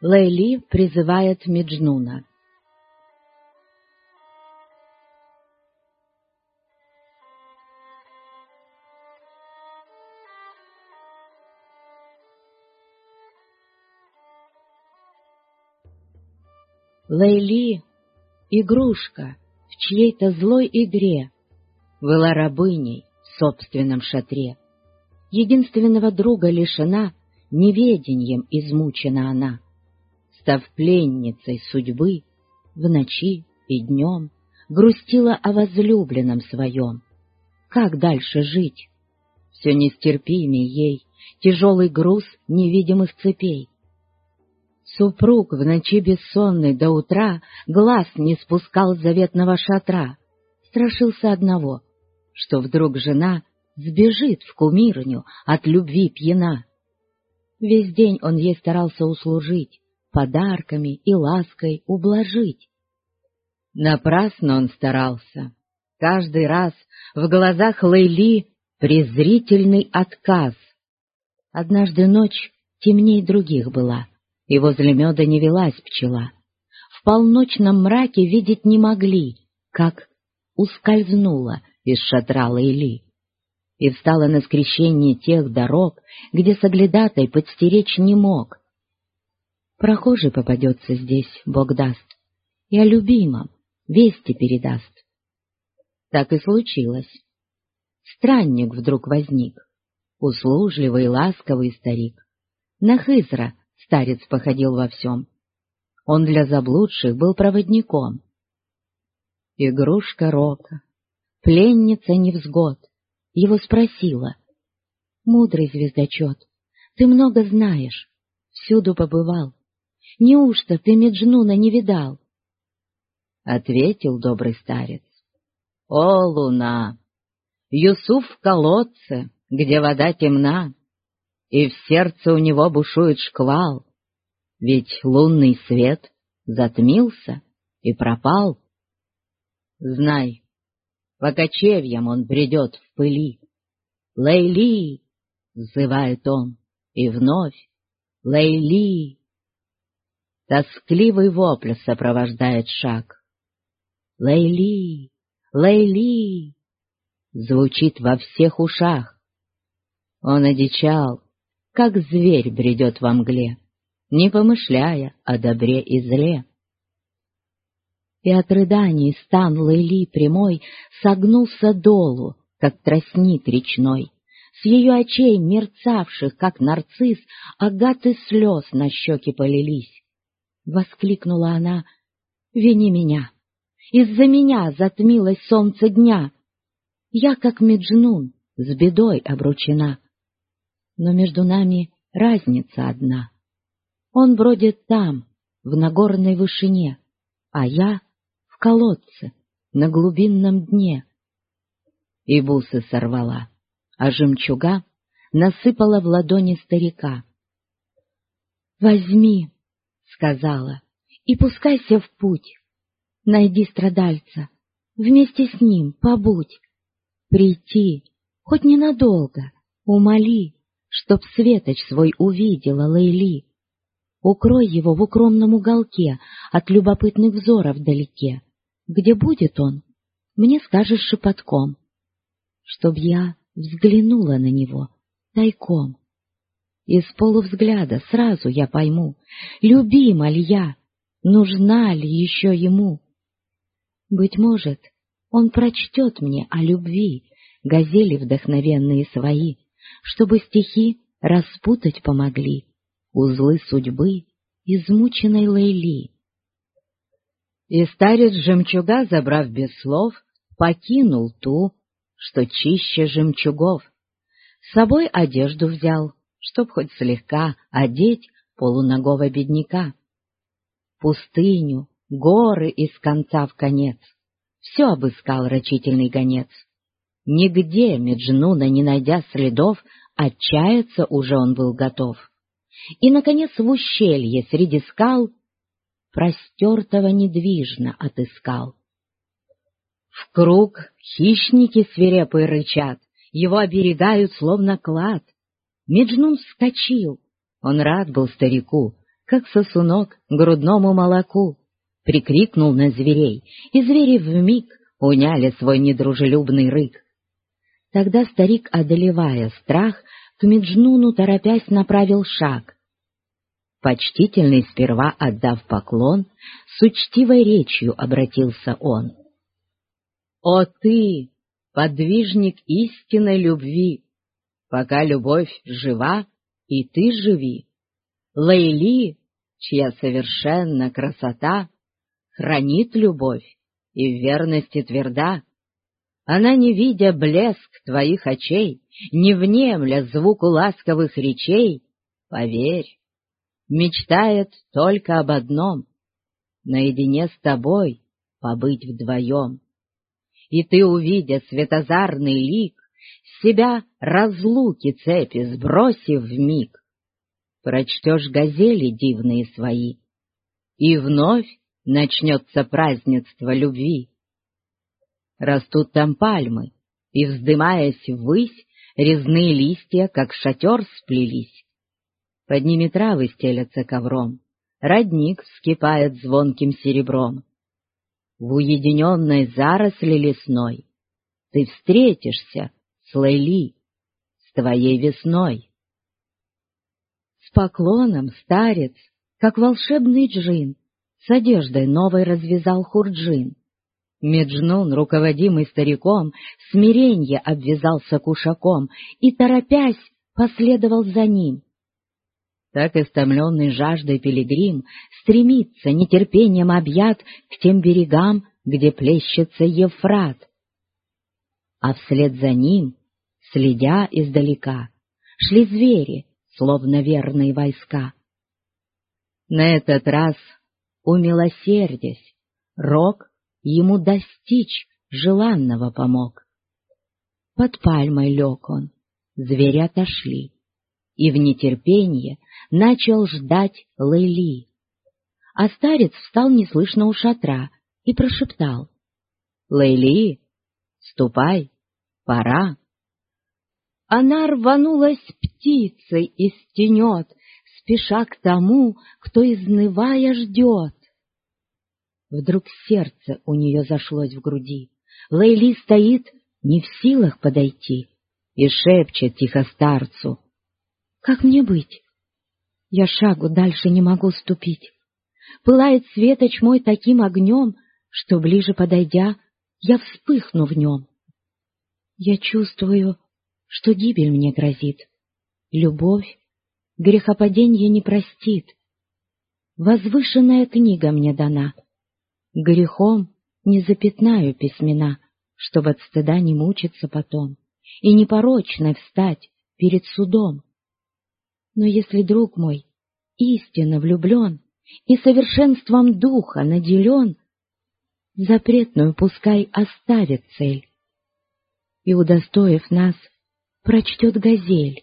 Лейли призывает Меджнуна. Лейли — игрушка в чьей-то злой игре, была рабыней в собственном шатре. Единственного друга лишена, неведеньем измучена она. Став пленницей судьбы, в ночи и днем грустила о возлюбленном своем. Как дальше жить? Все нестерпимей ей тяжелый груз невидимых цепей. Супруг в ночи бессонной до утра глаз не спускал с заветного шатра, страшился одного, что вдруг жена сбежит в кумирню от любви пьяна. Весь день он ей старался услужить, подарками и лаской ублажить. Напрасно он старался. Каждый раз в глазах Лейли презрительный отказ. Однажды ночь темней других была, и возле меда не велась пчела. В полночном мраке видеть не могли, как ускользнула из шатра Лейли и встала на скрещение тех дорог, где соглядатай подстеречь не мог. Прохожий попадется здесь, Бог даст, и о любимом вести передаст. Так и случилось. Странник вдруг возник, услужливый и ласковый старик. На Хызра старец походил во всем. Он для заблудших был проводником. Игрушка рока, пленница невзгод, его спросила: «Мудрый звездочет, ты много знаешь, всюду побывал. Неужто ты Меджнуна не видал?» Ответил добрый старец: «О, луна! Юсуф в колодце, где вода темна, и в сердце у него бушует шквал, ведь лунный свет затмился и пропал. Знай, по кочевьям он бредет в пыли. Лейли!» — взывает он, и вновь «Лейли!» Тоскливый вопль сопровождает шаг. «Лейли! Лейли!» звучит во всех ушах. Он одичал, как зверь бредет во мгле, не помышляя о добре и зле. И от рыданий стан Лейли прямой согнулся долу, как тростник речной. С ее очей, мерцавших, как нарцисс, агаты слез на щеки полились. Воскликнула она: «Вини меня! Из-за меня затмилось солнце дня! Я, как Меджнун, с бедой обручена. Но между нами разница одна. Он бродит там, в нагорной вышине, а я в колодце, на глубинном дне». И бусы сорвала, а жемчуга насыпала в ладони старика. «Возьми, — сказала, — и пускайся в путь. Найди страдальца, вместе с ним побудь. Прийти, хоть ненадолго, умоли, чтоб светоч свой увидела Лейли. Укрой его в укромном уголке от любопытных взоров вдалеке. Где будет он, мне скажешь шепотком, чтоб я взглянула на него тайком. Из полувзгляда сразу я пойму, любима ли я, нужна ли еще ему. Быть может, он прочтет мне о любви газели вдохновенные свои, чтобы стихи распутать помогли узлы судьбы измученной Лейли». И старец жемчуга, забрав без слов, покинул ту, что чище жемчугов. С собой одежду взял, чтоб хоть слегка одеть полуногого бедняка. Пустыню, горы из конца в конец все обыскал рачительный гонец. Нигде Меджнуна не найдя следов, отчаяться уже он был готов. И, наконец, в ущелье среди скал простертого недвижно отыскал. В круг хищники свирепые рычат, его оберегают, словно клад. Меджнун вскочил, он рад был старику, как сосунок грудному молоку, прикрикнул на зверей, и звери вмиг уняли свой недружелюбный рык. Тогда старик, одолевая страх, к Меджнуну торопясь направил шаг. Почтительный сперва отдав поклон, с учтивой речью обратился он. «О ты, подвижник истинной любви! Пока любовь жива, и ты живи! Лейли, чья совершенна красота, хранит любовь и в верности тверда. Она, не видя блеск твоих очей, не внемля звуку ласковых речей, поверь, мечтает только об одном — наедине с тобой побыть вдвоем. И ты, увидя светозарный лик, себя разлуки цепи сбросив вмиг, прочтешь газели дивные свои, и вновь начнется празднество любви. Растут там пальмы, и, вздымаясь ввысь, резные листья, как шатер, сплелись. Под ними травы стелятся ковром, родник вскипает звонким серебром. В уединенной заросли лесной ты встретишься с Лейли, с твоей весной. С поклоном старец, как волшебный джин, с одеждой новой развязал хурджин. Меджнун, руководимый стариком, смиренье обвязался кушаком и, торопясь, последовал за ним. Так истомленный жаждой пилигрим стремится, нетерпением объят, к тем берегам, где плещется Евфрат. А вслед за ним, следя издалека, шли звери, словно верные войска. На этот раз, умилосердясь, Рок ему достичь желанного помог. Под пальмой лег он, звери отошли, и в нетерпенье начал ждать Лейли. А старец встал неслышно у шатра и прошептал: «Лейли, ступай, пора». Она рванулась птицей из тенет, спеша к тому, кто, изнывая, ждет. Вдруг сердце у нее зашлось в груди. Лейли стоит, не в силах подойти, и шепчет тихо старцу: «Как мне быть? Я шагу дальше не могу ступить. Пылает светоч мой таким огнем, что, ближе подойдя, я вспыхну в нем. Я чувствую, что гибель мне грозит. Любовь грехопаденье не простит. Возвышенная книга мне дана. Грехом не запятнаю письмена, чтоб от стыда не мучиться потом и непорочно встать перед судом. Но если друг мой истинно влюблен и совершенством духа наделен, запретную пускай оставит цель и, удостоив нас, прочтет газель.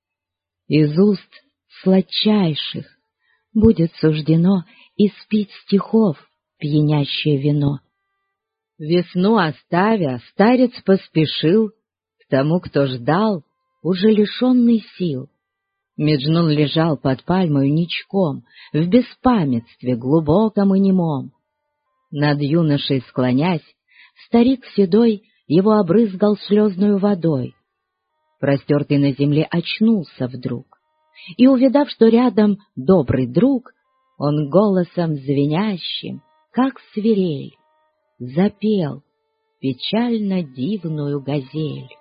Из уст сладчайших будет суждено испить стихов пьянящее вино. Весну оставя, старец поспешил к тому, кто ждал, уже лишенный сил. Меджнун лежал под пальмою ничком, в беспамятстве глубоком и немом. Над юношей склонясь, старик седой его обрызгал слезную водой. Простертый на земле очнулся вдруг, и, увидав, что рядом добрый друг, он голосом звенящим, как свирель, запел печально дивную газель.